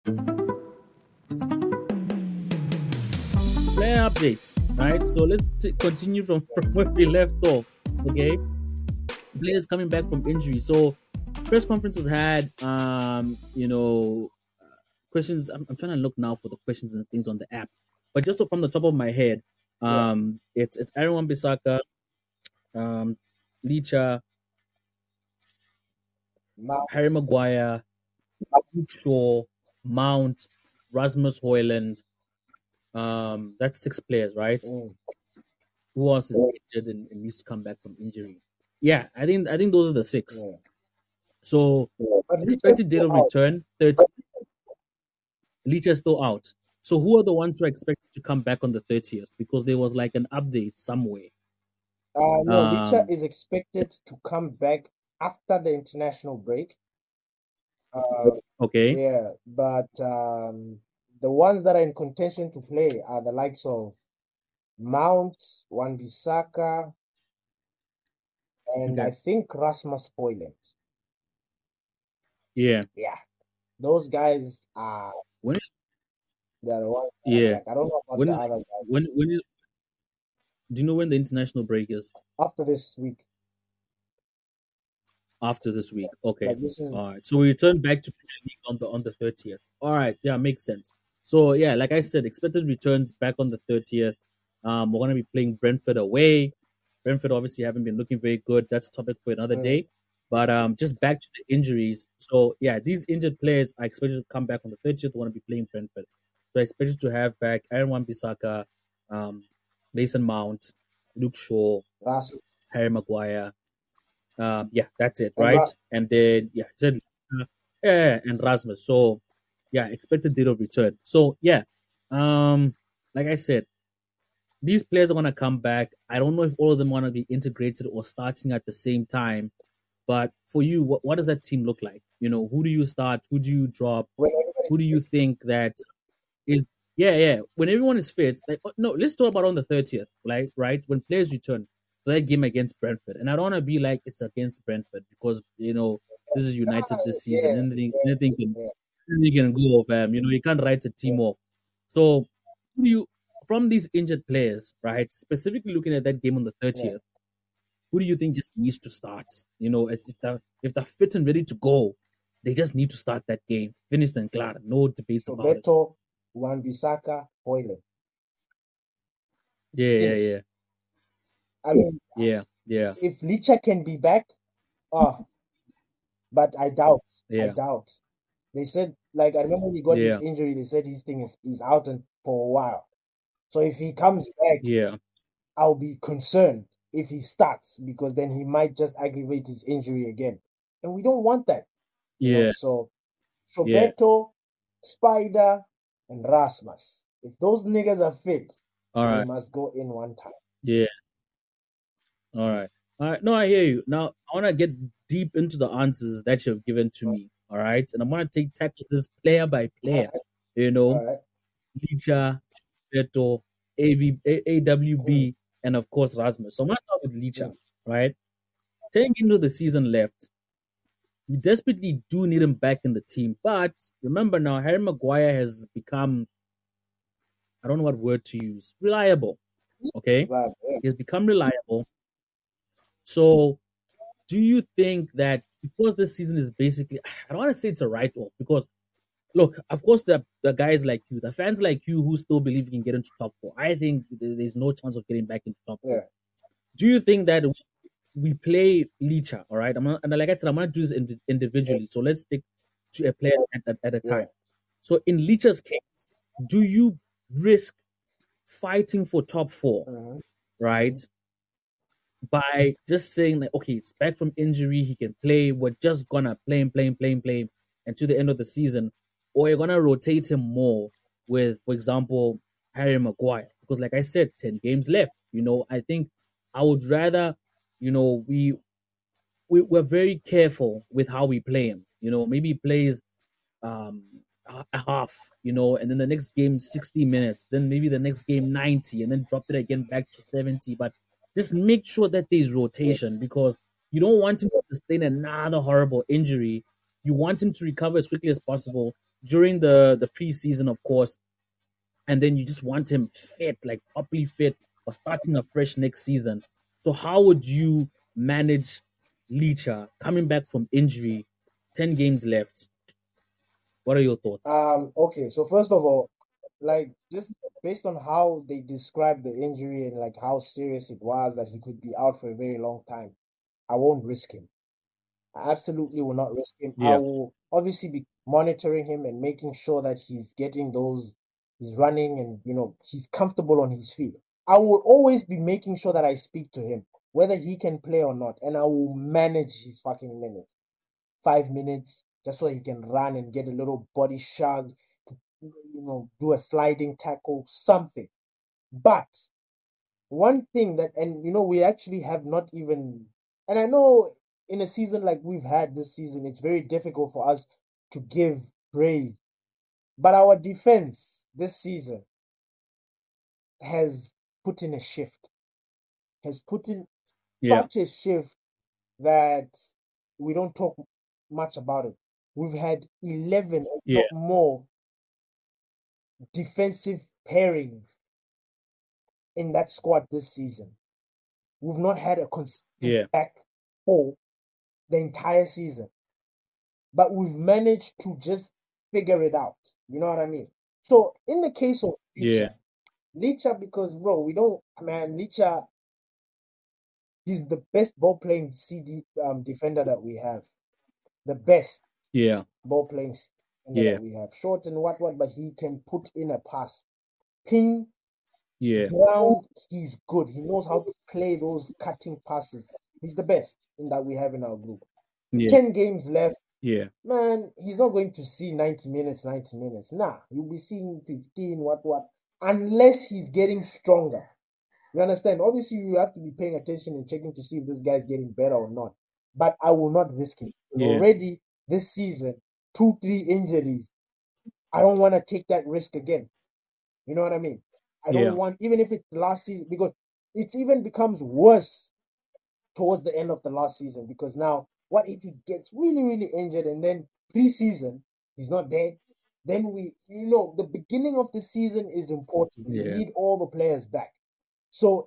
Player updates, right? So let's continue from where we left off. Okay, players coming back from injury. So press conferences had, questions. I'm trying to look now for the questions and things on the app, but just from the top of my head, Yeah. it's Aaron Wan-Bissaka, um, Licha, Mount, Harry Maguire, Luke Shaw, Mount, Rasmus Hoyland. That's six players, right? mm, Who else is injured and needs to come back from injury? Yeah, I think those are the six. yeah. So But Licha's expected date still of out. return 30. Leach is still out. So who are the ones who are expected to come back on the 30th? Because there was like an update somewhere. No, Licha Um, is expected to come back after the international break. Uh, okay, yeah, but the ones that are in contention to play are the likes of Mount, Wan-Bissaka, and okay, I think Rasmus Højlund. yeah. Yeah, those guys are When? the ones that are Yeah. back. I don't know about When the is other guys. when is, do you know when the international break is? After this week, After this week. Okay. like this is All right. So we return back to Premier League on the 30th. All right. Yeah, makes sense. So yeah, like I said, expected returns back on the 30th. We're gonna be playing Brentford away. Brentford obviously haven't been looking very good. That's a topic for another mm, day. But just back to the injuries. So yeah, these injured players are expected to come back on the 30th. Want to be playing Brentford. So expected to have back Aaron Wan-Bissaka, um, Mason Mount, Luke Shaw, Rasmus Harry Maguire, yeah, that's it, and right? And then yeah, he said yeah, and Rasmus. So yeah, expected date of return. So yeah, like I said, these players are gonna come back. I don't know if all of them want to be integrated or starting at the same time. But for you, what does that team look like? You know, who do you start? Who do you drop? when everybody Who do you think that is? Yeah, yeah. When everyone is fit, like no, let's talk about on the 30th, like right when players return for that game against Brentford. And I don't want to be like it's against Brentford because this is United this season. yeah, Anything, yeah, anything can yeah. anything can go off. You can't write a team off. So who do you from these injured players, right? Specifically looking at that game on the Yeah. 30th, who do you think just needs to start? As if they're fit and ready to go, they just need to start that game. Finished and clear. No debates So about it. Beto, Wan-Bissaka, Højlund. Yeah, yeah, Finish. yeah. I mean, Yeah, yeah, if Licha can be back, oh, but I doubt. I yeah, doubt. They said, like, I remember when he got his yeah, injury, they said his thing is out for a while. So if he comes back, yeah, I'll be concerned if he starts because then he might just aggravate his injury again. And we don't want that, yeah, So yeah. Shobeto, Spider, and Rasmus. If those niggas are fit, All they right. must go in one time. Yeah. All right. All right. No, I hear you. Now I want to get deep into the answers that you've given to me. All right. And I'm gonna tackle this player by All player. right, You all know, right. Licha, Beto, Mm, AWB, and of course Rasmus. So I'm gonna start with Licha, mm. right? Taking into the season left, we desperately do need him back in the team. But remember now, Harry Maguire has become, I don't know what word to use, reliable. Okay? Right, yeah. He has become reliable. So do you think that because this season is basically, I don't want to say it's a write off because look, of course, the guys like you, the fans like you who still believe you can get into top four, I think there's no chance of getting back into top four. Yeah. Do you think that we play Licha, all right? And like I said, I'm going to do this individually. So let's stick to a player at a Yeah. time. So in Licha's case, do you risk fighting for top four, Mm-hmm. right? By just saying like, okay, it's back from injury, he can play. We're just gonna play him until the end of the season, or you're gonna rotate him more with, for example, Harry Maguire. Because, like I said, 10 games left. I think I would rather, we're very careful with how we play him. Maybe he plays um a half, and then the next game 60 minutes, then maybe the next game 90, and then drop it again back to 70. But just make sure that there's rotation because you don't want him to sustain another horrible injury. You want him to recover as quickly as possible during the preseason, of course, and then you just want him fit, like properly fit, or starting afresh next season. So how would you manage Licha coming back from injury, 10 games left? What are your thoughts? Okay, so first of all, like just based on how they described the injury and like how serious it was that he could be out for a very long time, I won't risk him. I absolutely will not risk him. I Yeah, will obviously be monitoring him and making sure that he's getting those, he's running and he's comfortable on his feet. I will always be making sure that I speak to him, whether he can play or not, and I will manage his fucking minutes. 5 minutes just so he can run and get a little body shug to do a sliding tackle, something. But one thing that, and we actually have not even, and I know in a season like we've had this season, it's very difficult for us to give praise. But our defense this season has put in a shift, has put in yeah, such a shift that we don't talk much about it. We've had 11, if yeah, not more, defensive pairings in that squad this season. We've not had a consistent yeah, back four the entire season, but we've managed to just figure it out. You know what I mean? So in the case of yeah, Licha, because bro, we don't, man, Licha, he's the best ball playing CD defender that we have, the best yeah, ball playing defender yeah, that we have. Short and what, but he can put in a pass, ping yeah, ground. He's good. He knows how to play those cutting passes. He's the best in that we have in our group. yeah, 10 games left. yeah, Man, he's not going to see 90 minutes, 90 minutes. Nah, you'll be seeing 15, what, unless he's getting stronger. You understand? Obviously, you have to be paying attention and checking to see if this guy's getting better or not. But I will not risk him. Because yeah, already this season, 2, 3 injuries. I don't want to take that risk again. You know what I mean? I don't yeah, want, even if it's last season, because it even becomes worse towards the end of the last season. Because now, what if he gets really, really injured and then preseason, he's not there? Then the beginning of the season is important. We yeah, need all the players back. So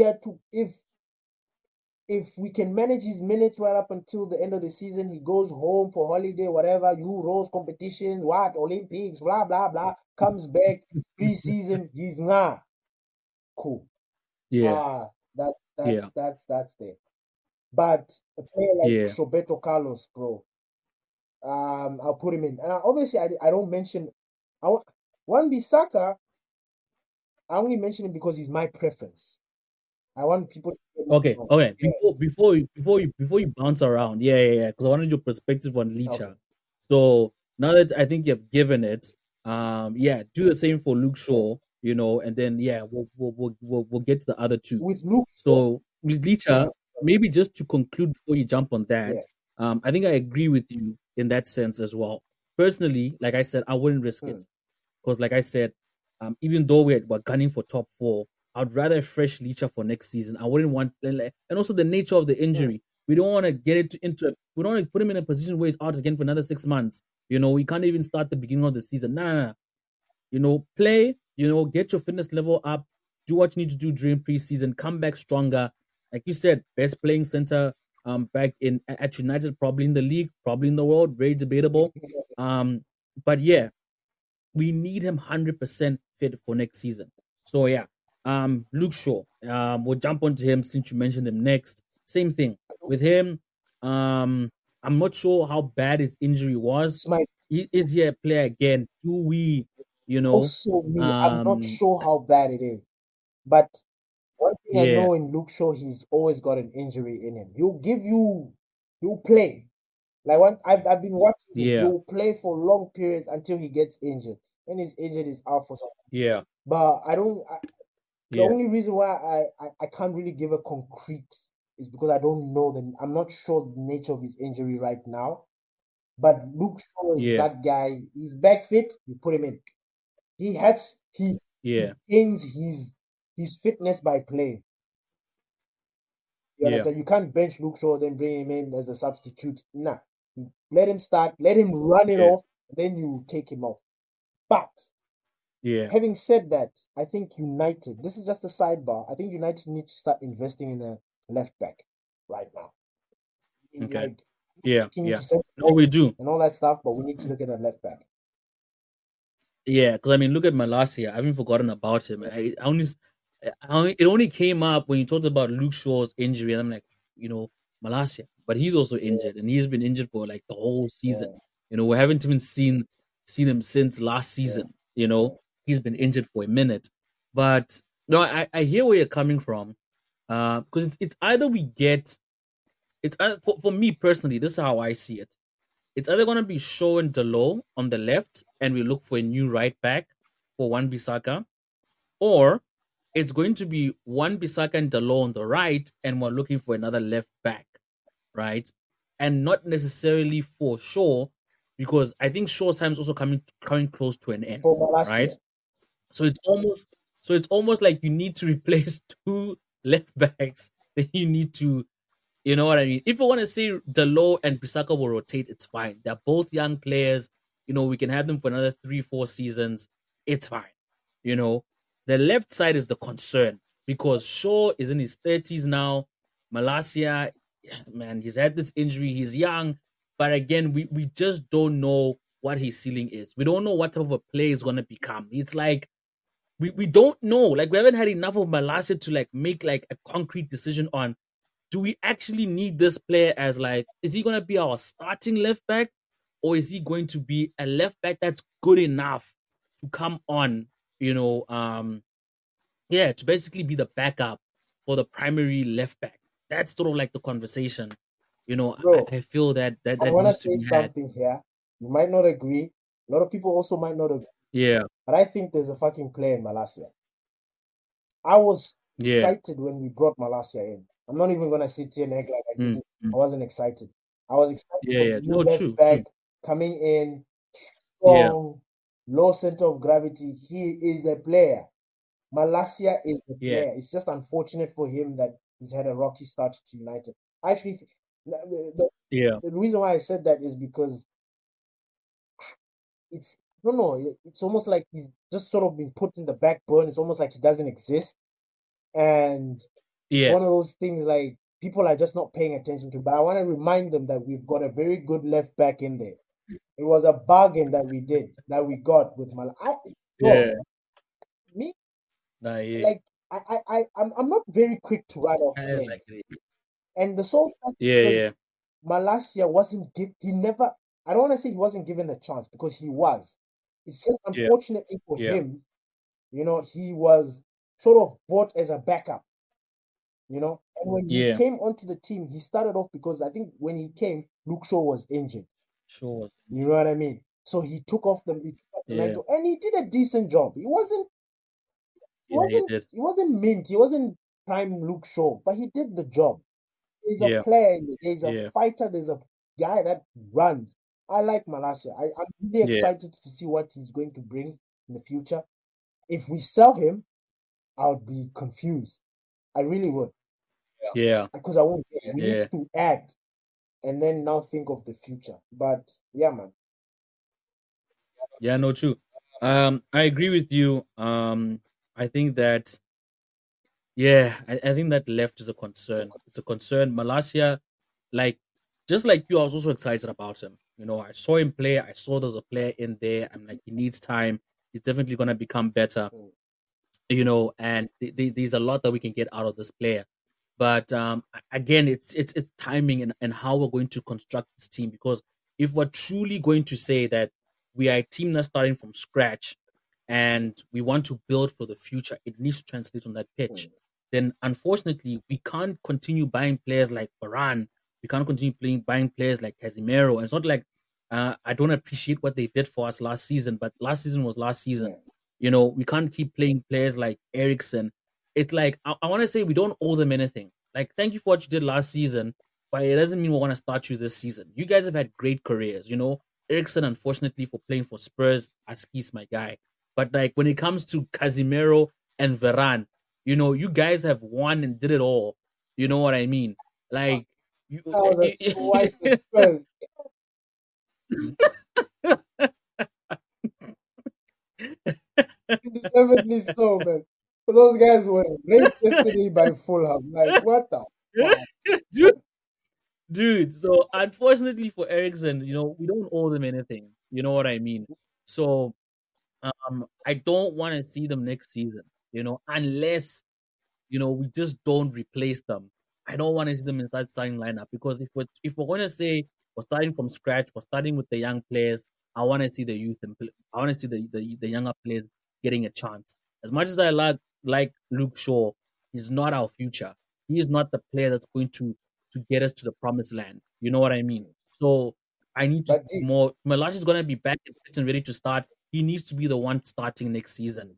if we can manage his minutes right up until the end of the season, he goes home for holiday, whatever, Euros, competitions, what, Olympics, blah, blah, blah, comes back, preseason, he's cool. yeah, Ah, that's yeah, that's that's that's there. But a player like yeah. Roberto Carlos, bro, I'll put him in. Obviously, I don't mention I Wan Bissaka. I only mention him because he's my preference. I want people to Okay, know. okay. Yeah, Before you bounce around, yeah, yeah, yeah. Because I wanted your perspective on okay. Licha. So now that I think you've given it, yeah, do the same for Luke Shaw, and then yeah, we'll get to the other two. With Luke Shaw, So with Licha, maybe just to conclude before you jump on yeah. that, I think I agree with you in that sense as well. Personally, like I said, I wouldn't risk Hmm. it because, like I said, even though we're gunning for top four, I'd rather a fresh Licha for next season. I wouldn't want, and also the nature of the Hmm. injury. We don't want to get it we don't want to put him in a position where he's out again for another 6 months. We can't even start the beginning of the season. No, no, no. Play, get your fitness level up, do what you need to do during preseason, come back stronger. Like you said, best playing center back in at United, probably in the league, probably in the world, very debatable. But yeah, we need him 100% fit for next season. So yeah, Luke Shaw, we'll jump onto him since you mentioned him next. Same thing with him. I'm not sure how bad his injury was. It's my Is he a player again? Do we, you know, also me. I'm not um, sure how bad it is, but one thing I yeah, know in Luke Shaw, he's always got an injury in him. He'll play. Like I've been watching him. yeah, He'll play for long periods until he gets injured. When he's injured, he's out for some. yeah, But the yeah, only reason why I can't really give a concrete is because I don't know I'm not sure the nature of his injury right now. But Luke Shaw is yeah, that guy. He's back fit. You put him in. He yeah, gains his fitness by playing. You yeah, understand? You can't bench Luke Shaw then bring him in as a substitute. Nah. Let him start. Let him run it yeah, off. then you take him off. But Yeah. having said that, I think United, this is just a sidebar, I think United need to start investing in a left back right now. Okay. Like, Yeah. looking Yeah. into centre No, we do. and all that stuff, but we need to look at a left back. Yeah, because I mean, look at Malacia. I haven't forgotten about him. It only came up when you talked about Luke Shaw's injury, and I'm like, Malacia, but he's also injured, and he's been injured for like the whole season. Yeah. We haven't even seen him since last season. He's been injured for a minute, but no, I hear where you're coming from, because it's either we get for me personally, this is how I see it. It's either going to be Shaw and Delo on the left, and we look for a new right back for Wan-Bissaka, or it's going to be Wan-Bissaka and Delo on the right, and we're looking for another left back, right? And not necessarily for Shaw, because I think Shaw's time is also coming close to an end, right? So it's almost like you need to replace two left backs. Then you need to, you know what I mean? If you want to say Delo and Bissaka will rotate, it's fine. They're both young players. We can have them for another 3-4 seasons. It's fine. The left side is the concern because Shaw is in his 30s now. Malacia, man, he's had this injury. He's young. But again, we just don't know what his ceiling is. We don't know what type of a player he's going to become. It's like, we don't know. Like, we haven't had enough of Malacia to like make like a concrete decision on, do we actually need this player as like, is he going to be our starting left back, or is he going to be a left back that's good enough to come on, to basically be the backup for the primary left back? That's sort of like the conversation. Bro, I feel that I want to needs to say be had. something here. You might not agree. A lot of people also might not agree. Yeah. But I think there's a fucking player in Malacia. I was Yeah. excited when we brought Malacia in. I'm not even gonna sit here and act like I didn't. Mm. I wasn't excited. I was excited Yeah, for yeah. the new No, left true. back coming in, Yeah. strong, low center of gravity. He is a player. Malacia is a Yeah. player. It's just unfortunate for him that he's had a rocky start to United. Actually, Yeah. the reason why I said that is because it's, I don't know, it's almost like he's just sort of been put in the back burner. It's almost like he doesn't exist. And it's Yeah. one of those things like people are just not paying attention to. But I want to remind them that we've got a very good left back in there. It was a bargain that we got with Yeah. Me, Nah, yeah. like I'm not very quick to write off players. Like it. And the sole fact Yeah, was yeah. Malacia wasn't he never, I don't want to say he wasn't given a chance, because he was. It's just Yeah. unfortunately for Yeah. him, he was sort of bought as a backup. And when he Yeah. came onto the team, he started off because I think when he came, Luke Shaw was injured. Sure. You know what I mean? So he took off the Yeah. mantle, and he did a decent job. He wasn't Yeah, he did. he wasn't mint. He wasn't prime Luke Shaw, but he did the job. There's a Yeah. player in there. There's a Yeah. fighter. There's a guy that runs. I like Malacia. I'm really Yeah. excited to see what he's going to bring in the future. If we sell him, I would be confused. I really would. Yeah. Because I won't get it. We Yeah. need to add and then now think of the future. But yeah, man. Yeah, no, true. I agree with you. I think that, I think that left is a concern. It's a concern. Malacia, like, just like you, I was also excited about him. I saw him play. I saw there's a player in there. I'm like, he needs time. He's definitely gonna become better. And there's a lot that we can get out of this player. But again, it's timing and how we're going to construct this team. Because if we're truly going to say that we are a team that's starting from scratch and we want to build for the future, it needs to translate on that pitch. Then unfortunately, we can't continue buying players like Varane. We can't continue buying players like Casemiro. And it's not like I don't appreciate what they did for us last season, but last season was last season. We can't keep playing players like Eriksen. It's like, I want to say we don't owe them anything. Like, thank you for what you did last season, but it doesn't mean we want to start you this season. You guys have had great careers, Eriksen, unfortunately, for playing for Spurs, Aski's my guy. But like, when it comes to Casemiro and Varane, you guys have won and did it all. You know what I mean? Like, Oh, that's so white. Deservedly so, man. But those guys were raped yesterday by Fulham. Like, what the fuck? dude, dude. So unfortunately for Ericsson, we don't owe them anything. You know what I mean? So I don't want to see them next season. Unless we just don't replace them. I don't want to see them in that starting lineup because if we're going to say we're starting from scratch, we're starting with the young players. I want to see the youth and I want to see the younger players getting a chance. As much as I like Luke Shaw, he's not our future. He is not the player that's going to get us to the promised land. You know what I mean? So I need to But see more. Malash is going to be back and fit and ready to start. He needs to be the one starting next season.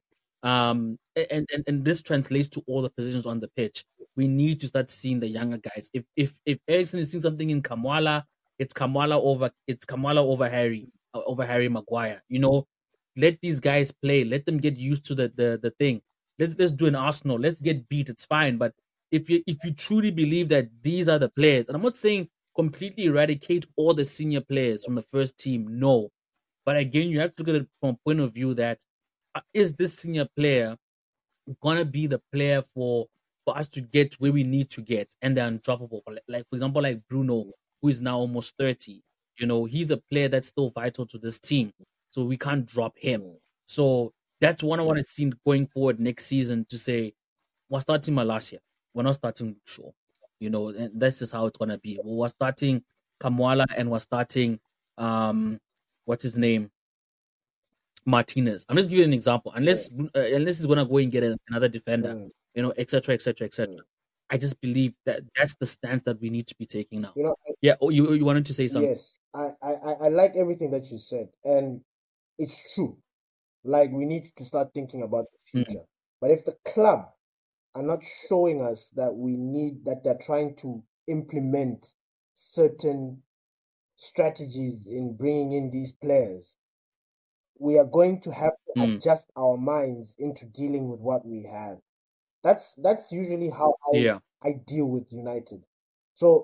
And this translates to all the positions on the pitch. We need to start seeing the younger guys. If Ericsson is seeing something in Kamwala, it's Kamwala over Harry Maguire. Let these guys play. Let them get used to the thing. Let's do an Arsenal. Let's get beat. It's fine. But if you truly believe that these are the players, and I'm not saying completely eradicate all the senior players from the first team, no. But again, you have to look at it from a point of view that is this senior player gonna be the player for us to get where we need to get, and they're undroppable. For example, like Bruno, who is now almost 30. He's a player that's still vital to this team, so we can't drop him. So that's one I want to see going forward next season to say we're starting Malasia. We're not starting Shaw. And that's just how it's gonna be. We're starting Kamwala and we're starting what's his name? Martinez. I'm just giving an example. Unless he's gonna go and get another defender, etc., etc., etc. I just believe that that's the stance that we need to be taking now. Yeah. Oh, you wanted to say something? Yes, I like everything that you said, and it's true. Like, we need to start thinking about the future. But if the club are not showing us that they're trying to implement certain strategies in bringing in these players, we are going to have to adjust our minds into dealing with what we have. That's usually how I deal with United. So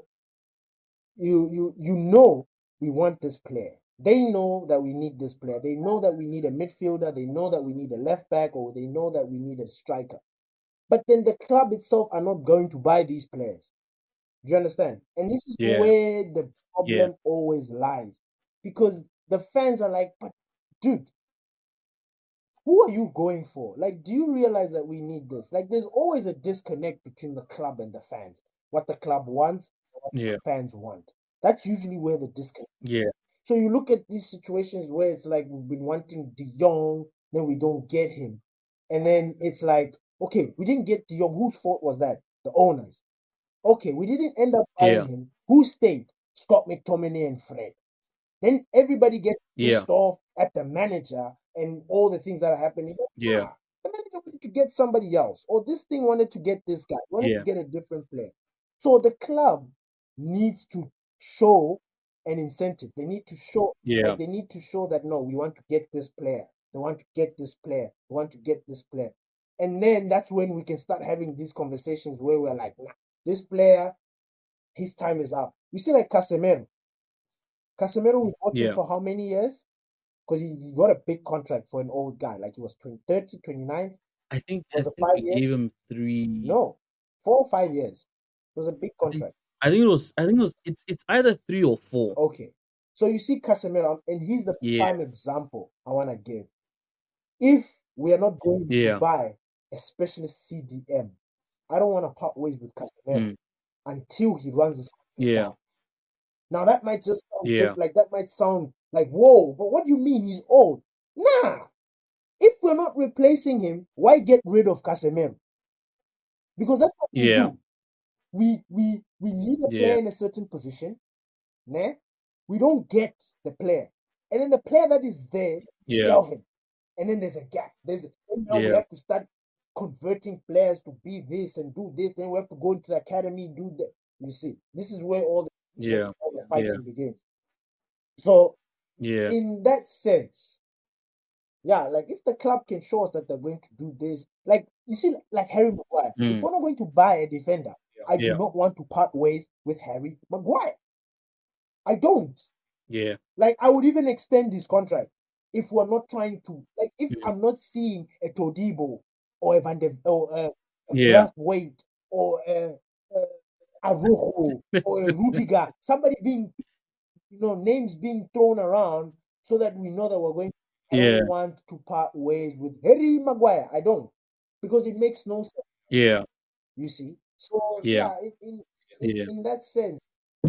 you we want this player. They know that we need this player. They know that we need a midfielder. They know that we need a left back, or they know that we need a striker. But then the club itself are not going to buy these players. Do you understand? And this is where the problem always lies. Because the fans are like, but dude, who are you going for? Like, do you realize that we need this? Like, there's always a disconnect between the club and the fans. What the club wants, what the fans want. That's usually where the disconnect. Yeah. So you look at these situations where it's like we've been wanting De Jong, then we don't get him. And then it's like, okay, we didn't get De Jong. Whose fault was that? The owners. Okay, we didn't end up buying him. Who stayed? Scott McTominay and Fred. Then everybody gets pissed off at the manager and all the things that are happening. The manager wanted to get somebody else, or this thing wanted to get this guy, wanted to get a different player. So the club needs to show an incentive. They need to show, like, they need to show that no, we want to get this player. They want to get this player. We want to get this player. And then that's when we can start having these conversations where we're like, nah, this player, his time is up. You see, like Casemiro. Casemiro was watching for how many years? Because he got a big contract for an old guy. Like, he was 30, 29. I think we gave him 3. No, 4 or 5 years. It was a big contract. I think it was. It's either 3 or 4. Okay, so you see Casemiro, and he's the prime example I want to give. If we are not going to buy a specialist CDM, I don't want to part ways with Casemiro until he runs his contract down. Now that might just sound that might sound like, whoa, but what do you mean he's old? Nah. If we're not replacing him, why get rid of Casemiro? Because that's what we do. We need a player in a certain position. Nah? We don't get the player. And then the player that is there, sell him. And then there's a gap. Now we have to start converting players to be this and do this. Then we have to go into the academy, do that. You see, this is where all the fighting begins. So in that sense, like, if the club can show us that they're going to do this, like, you see, like Harry Maguire, if we're not going to buy a defender, I do not want to part ways with Harry Maguire. I don't. Yeah. Like, I would even extend his contract. if we're not trying to, like, if Mm. I'm not seeing a Todibo or a Van de or a Yeah. Braithwaite or a Rojo or a Rudiger, somebody being, names being thrown around so that we know that we're going. I Yeah. don't want to part ways with Harry Maguire. I don't, because it makes no sense. Yeah. You see, so Yeah. yeah, Yeah. in that sense,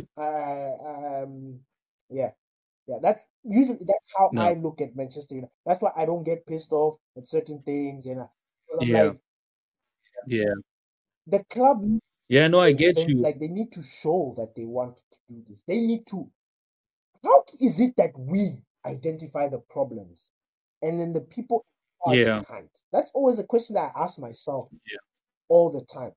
um, yeah, yeah, that's how I No. look at Manchester United. That's why I don't get pissed off at certain things, and I'm Yeah. like, Yeah. the club needs Yeah. No, I get to, you. like, they need to show that they want to do this. They need to. How is it that we identify the problems, and then the people in charge Yeah. can't? That's always a question that I ask myself Yeah. all the time.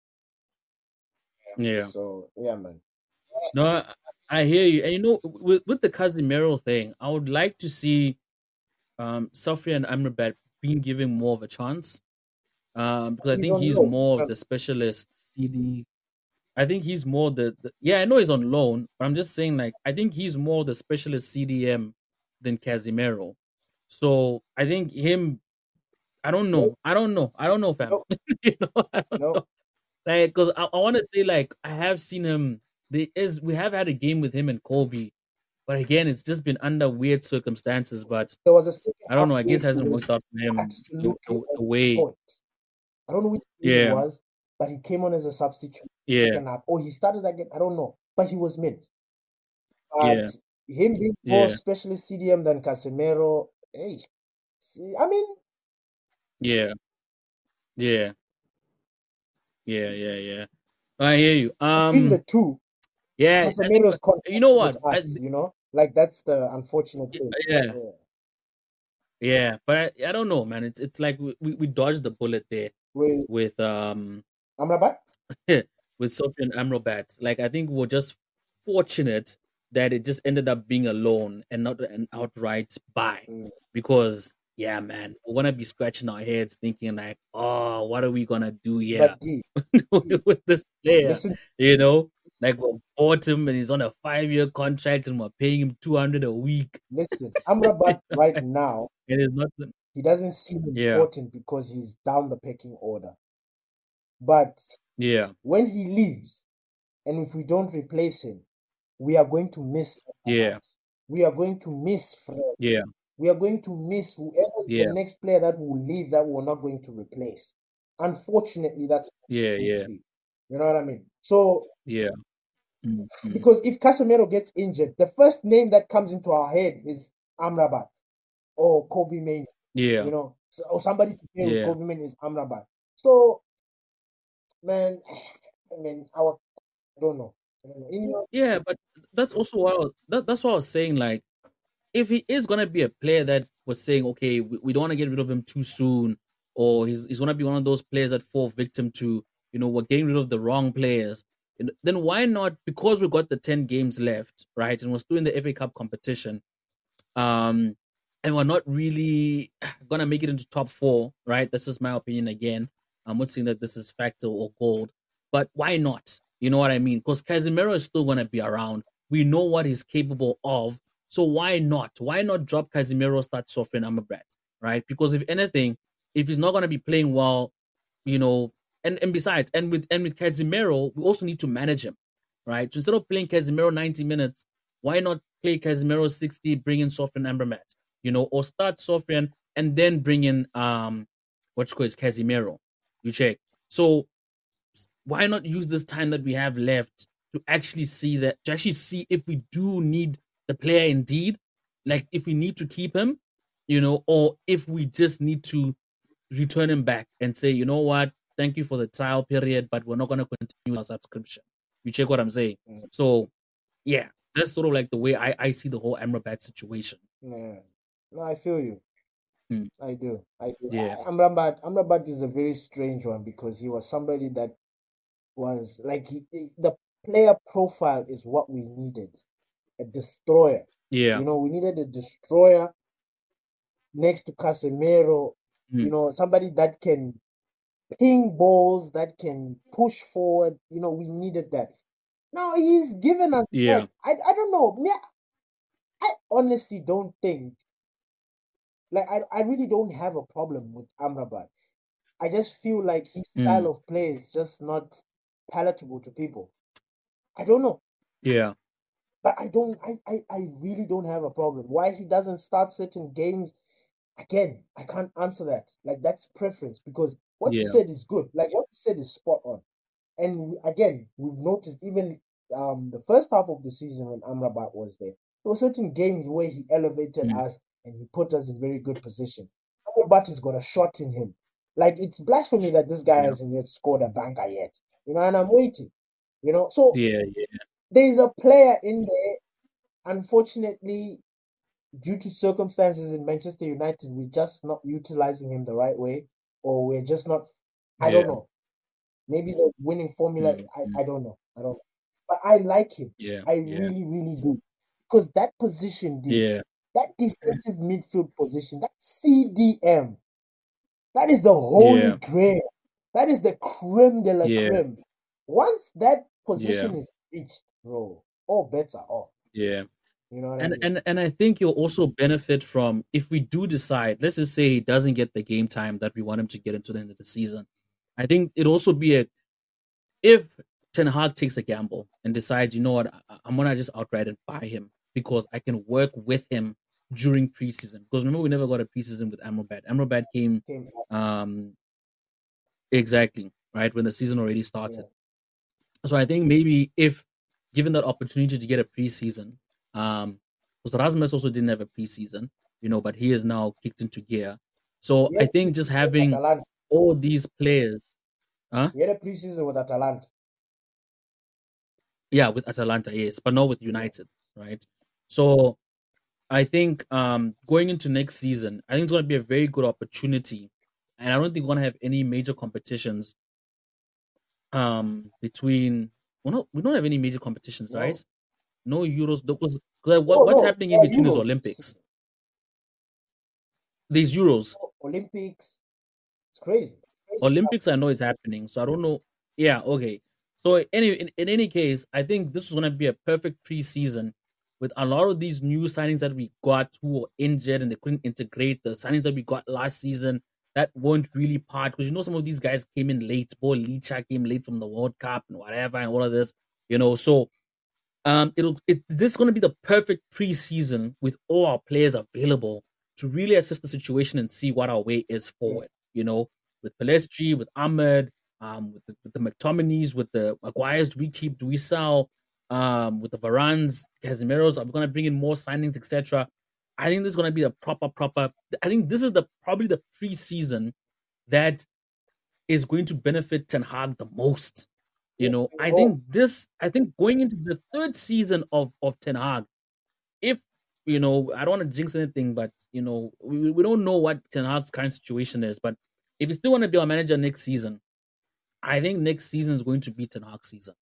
Yeah. So yeah, man. No, I hear you. And with the Casemiro thing, I would like to see Sofia and Amrabat being given more of a chance. Because I He's think on he's loan. more of the specialist CD. I think he's more yeah, I know he's on loan, but I'm just saying, like, I think he's more the specialist CDM than Casemiro. So I think him, I don't No, know. I don't know, fam. no, I don't no. know. Like, because I want to say, like, I have seen him. We have had a game with him and Kobe, but again, it's just been under weird circumstances. But There was a second I don't half know. I where guess it he hasn't was worked out for him absolutely the on way. point. I don't know which game it Yeah, was, but he came on as a substitute yeah, second half, or he started again. I don't know, but he was mid. yeah, But him being more yeah, specialist CDM than Casemiro, hey, see, I mean, yeah, yeah, yeah. I hear you. between the two, Yeah, I think Casemiro's you contract know with what? us, like, that's the unfortunate thing. Yeah, Yeah. yeah, but I don't know, man. It's like we dodged the bullet there With with Amrabat, with Sofian Amrabat. Like, I think we're just fortunate that it just ended up being a loan and not an outright buy. mm, Because yeah, man, we're gonna be scratching our heads thinking like, oh, what are we gonna do here but D, with this player? listen, You know, like, we bought him and he's on a 5-year contract and we're paying him 200 a week. Amrabat You know, right like, now, it is nothing. he doesn't seem Yeah, important because he's down the pecking order. But yeah, when he leaves, and if we don't replace him, we are going to miss yeah, Amrabat. We are going to miss Fred. yeah, We are going to miss whoever's the yeah, next player that will leave that we're not going to replace. Unfortunately, that's yeah, going to yeah, be. You know what I mean? So, yeah. Mm. because if Casemiro gets injured, the first name that comes into our head is Amrabat or Kobe Main. Yeah, Or somebody to play with yeah. Kobe Main is Amrabat. So, man, I mean, I don't know. Yeah, but that's also that's what I was saying. Like, if he is gonna be a player that was saying, okay, we don't want to get rid of him too soon, or he's gonna be one of those players that fall victim to, we're getting rid of the wrong players. Then why not? Because we got the 10 games left, right, and we're still in the FA Cup competition, um, and we're not really gonna make it into top four, right? This is my opinion again. I'm not saying that this is factor or gold, but why not? You know what I mean? Because Casemiro is still gonna be around. We know what he's capable of, so why not? Why not drop Casemiro, start Sofian Amrabat, right? Because if anything, if he's not gonna be playing well, you know, and besides, and with Casemiro, we also need to manage him, right? So instead of playing Casemiro 90 minutes, why not play Casemiro 60, bring in Sofian Amrabat, or start Sofian and then bring in what you call is Casemiro. You check. So why not use this time that we have left to actually see if we do need the player indeed, like if we need to keep him, or if we just need to return him back and say, you know what, thank you for the trial period, but we're not going to continue our subscription. You check what I'm saying? Mm, So, yeah, that's sort of like the way I see the whole Amrabat situation. yeah. No, I feel you. Mm, I do. I do. yeah, Amrabat is a very strange one because he was somebody that was like the player profile is what we needed. A destroyer. yeah, We needed a destroyer next to Casemiro. mm, Somebody that can ping balls, that can push forward. We needed that. Now he's given us that. yeah, I don't know. I honestly don't think Like I really don't have a problem with Amrabat. I just feel like his style Mm, of play is just not palatable to people. I don't know. yeah. But I really don't have a problem. Why he doesn't start certain games, again, I can't answer that. Like that's preference because what you Yeah. said is good. Like what you said is spot on. And again, we've noticed even the first half of the season when Amrabat was there were certain games where he elevated Mm, us and he put us in very good position. Amrabat has got a shot in him. Like it's blasphemy that this guy yeah. hasn't yet scored a banker yet. And I'm waiting. So Yeah. Yeah. there's a player in there. Unfortunately, due to circumstances in Manchester United, we're just not utilizing him the right way, or we're just not. I Yeah. don't know. Maybe the winning formula. Mm, mm, I don't know. I don't know. But I like him. yeah. I Yeah. really, really do. Because that position, D, Yeah. that defensive midfield position, that CDM, that is the holy Yeah. grail. That is the creme de la Yeah. creme. Once that Yeah. position is reached, bro, all bets are off. Yeah. You know what I And mean? and and I think you'll also benefit from if we do decide, let's just say he doesn't get the game time that we want him to get into the end of the season. I think it'd also be if Ten Hag takes a gamble and decides, you know what, I'm gonna just outright and buy him because I can work with him during preseason. Because remember, we never got a preseason with Amrabat. Amrabat came Came up, um exactly right when the season already started. yeah. So I think maybe if given that opportunity to get a preseason, because Rasmus also didn't have a preseason, but he is now kicked into gear. So He I had a think just preseason with having Atalanta. all these players, huh? He had a preseason with Atalanta. Yeah, with Atalanta, yes, but not with Yeah. United, right? So I think going into next season, I think it's going to be a very good opportunity, and I don't think we're going to have any major competitions between. Well, no, we don't have any major competitions, right? No. No Euros because Oh what's no, happening there in are between is Euros. Olympics. These Euros, Olympics. It's crazy. Crazy stuff. Olympics, I know is happening, so I don't know. Yeah, okay. So anyway, in any case, I think this is going to be a perfect preseason with a lot of these new signings that we got who were injured and they couldn't integrate the signings that we got last season that weren't really part because some of these guys came in late. Bo Licha came late from the World Cup and whatever and all of this. So this is going to be the perfect preseason with all our players available to really assess the situation and see what our way is Yeah. forward. With Palestri, with Ahmed, with the McTominays, with the Maguires, do we keep, do we sell? With the Varans, Casemiro's, are we going to bring in more signings, etc. I think this is going to be a proper. I think this is probably the preseason that is going to benefit Ten Hag the most. Yeah. We I hope. think going into the third season of Ten Hag, if I don't want to jinx anything, but we don't know what Ten Hag's current situation is. But if you still want to be our manager next season, I think next season is going to be Ten Hag's season.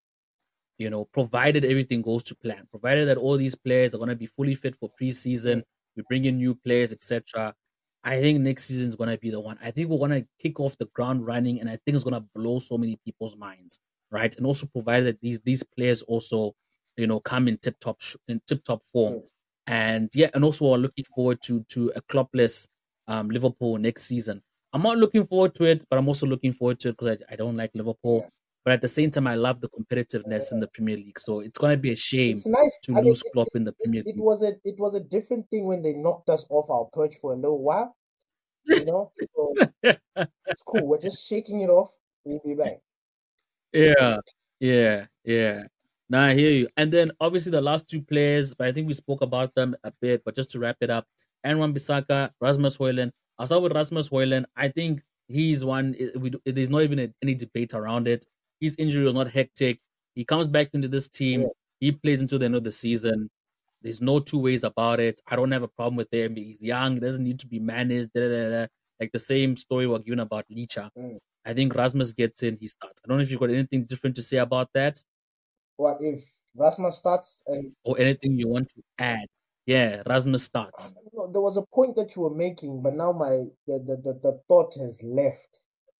Provided everything goes to plan, provided that all these players are going to be fully fit for Yeah. preseason, we bring in new players, etc. I think next season is going to be the one. I think we're going to kick off the ground running, and I think it's going to blow so many people's minds, right? And also provided that these players also, come in tip top form, True. and yeah, and also we're looking forward to a Kloppless Liverpool next season. I'm not looking forward to it, but I'm also looking forward to it because I don't like Liverpool. Yeah. But at the same time, I love the competitiveness in the Premier League. So it's gonna be a shame It's nice. to I mean, lose Klopp in the Premier it League. was a different thing when they knocked us off our perch for a little while. So it's cool. We're just shaking it off. We'll be back. Yeah, yeah, yeah. Now I hear you. And then obviously the last two players, but I think we spoke about them a bit. But just to wrap it up, Aaron Bissaka, Rasmus Højlund. I'll start with Rasmus Højlund. I think he's one. There's not even any debate around it. His injury was not hectic. He comes back into this Yeah. team. He plays until the end of the season. There's no two ways about it. I don't have a problem with him. He's young. He doesn't need to be managed. Da, da, da, da. Like the same story we're given about Licha. Mm. I think Rasmus gets in, he starts. I don't know if you've got anything different to say about that What if Rasmus starts and or anything you want to add. Yeah, Rasmus starts. there was a point that you were making, but now the thought has left.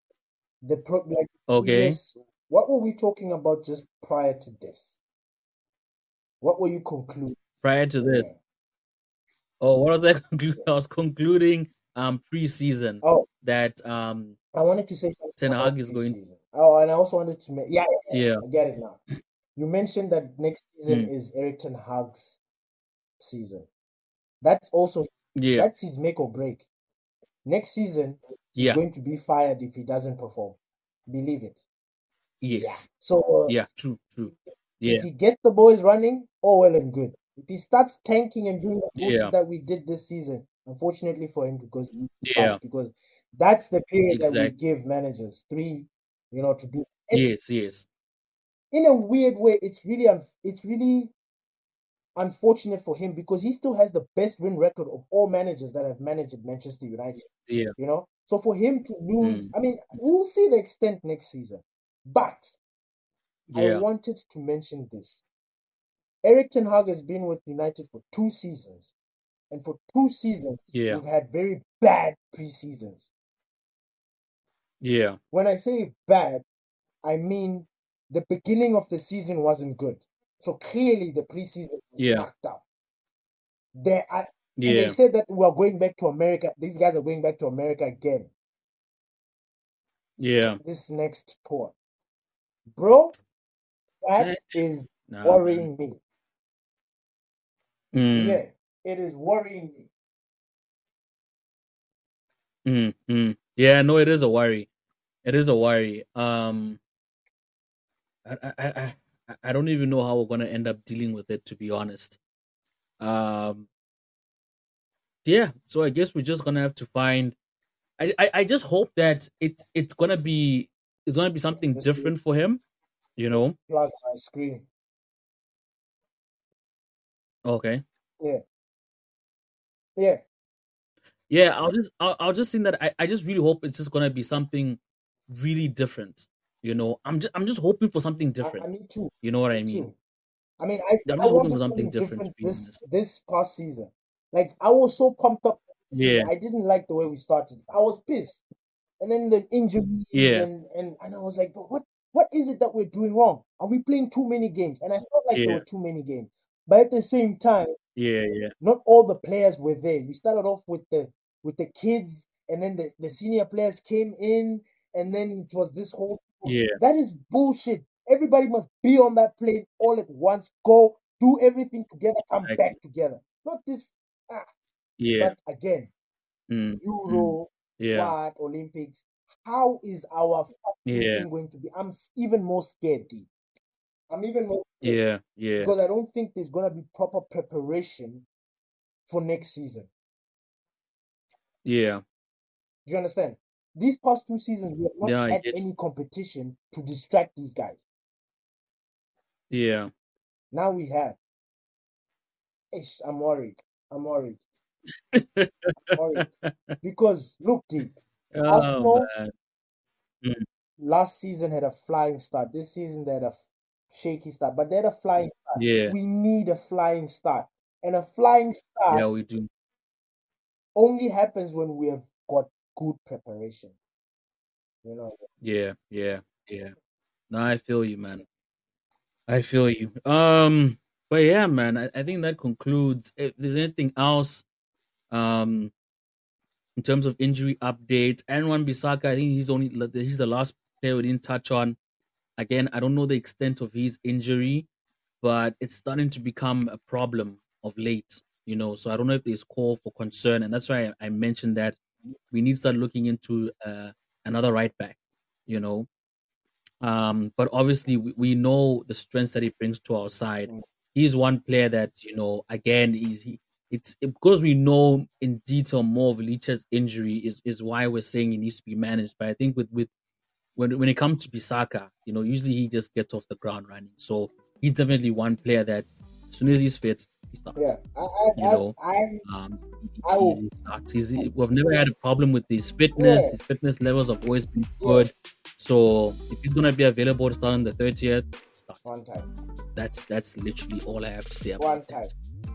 Like Okay. previous. What were we talking about just prior to this? What were you concluding? Prior to this, Yeah. Oh, what was I concluding? I was concluding preseason Oh, that I wanted to say something Ten about Hag is going. preseason. Oh, and I also wanted to yeah, Yeah. I get it now. You mentioned that next season Mm, is Erik ten Hag's season. That's also yeah. that's his make or break. Next season, he's Yeah. going to be fired if he doesn't perform. Believe it. Yeah. Yes. So Yeah. True. True. if Yeah. he gets the boys running, all well and good. If he starts tanking and doing the bullshit Yeah. that we did this season, unfortunately for him, because he Yeah. because that's the period that we Exactly. give managers three, to do. And Yes. Yes. in a weird way, it's really unfortunate for him because he still has the best win record of all managers that have managed at Manchester United. Yeah. So for him to lose, Mm, I mean, we'll see the extent next season. But I yeah. wanted to mention this. Erik ten Hag has been with United for 2 seasons, and for 2 seasons Yeah. we've had very bad pre-seasons. Yeah. When I say bad, I mean the beginning of the season wasn't good. So clearly the pre-season was Yeah. fucked up. And they Yeah. said that we are going back to America. These guys are going back to America again. Yeah. This next tour. Bro, that Eh, is Nah, man. worrying me. Mm, Yeah, it is worrying me. Yeah. No, it is a worry. It is a worry. I don't even know how we're gonna end up dealing with it, to be honest. Um. Yeah. So I guess we're just gonna have to find. I just hope that it's gonna be something This different for him. You know. plug my screen. Okay. Yeah, yeah. Yeah. I'll just think that I just really hope it's just gonna be something really different. I'm just hoping for something different. Me too. You know what Me I mean? too. I mean, I I'm I just hoping for wanted something something different, to different be this honest. this past season. Like I was so pumped up for the season. Yeah. I didn't like the way we started. I was pissed. And then the injuries Yeah. and I was like, but what is it that we're doing wrong? Are we playing too many games? And I felt like there Yeah. were too many games. But at the same time, Yeah. Yeah. not all the players were there. We started off with the kids, and then the senior players came in, and then it was this whole Yeah. that is bullshit. Everybody must be on that plane all at once, go do everything together, come Exactly. back together. Not this Yeah. but again, Mm, mm, Euro, yeah. what, Olympics, how is our fucking Yeah. thing going to be? Even more scared, D. I'm even more scared Yeah. Yeah. because I don't think there's gonna be proper preparation for next season. Yeah. Do you understand? These past 2 seasons, we have not Yeah. I had get any competition to distract these guys. you. Yeah. Now we have. Ish, I'm worried. I'm worried. Worried. Because look, D, Oh Arsenal man. Mm, last season had a flying start. This season they had a shaky start, but they had a flying start. yeah. We need a flying start. And a flying Yeah. start We do. only happens when we have got good preparation. You know. Yeah. Yeah. Yeah. No, I feel you, man. I feel you. But yeah, man. I think that concludes. If there's anything else, um, in terms of injury updates, and Wan-Bissaka, I think he's the last player we didn't touch on. Again, I don't know the extent of his injury, but it's starting to become a problem of late. So I don't know if there's call for concern, and that's why I mentioned that we need to start looking into another right back. You know, but obviously we know the strengths that he brings to our side. Mm. He's one player that again it's because we know in detail more of Licha's injury is why we're saying he needs to be managed. But I think with when it comes to Bissaka, usually he just gets off the ground running. So he's definitely one player that as soon as he's fit, he Yeah. starts. You know, um, I will. he starts. We've never had a problem with his fitness. Yeah. His fitness levels have always been good. So if he's gonna be available to start on the 30th, start. One time. That's literally all I have to say One about time. that.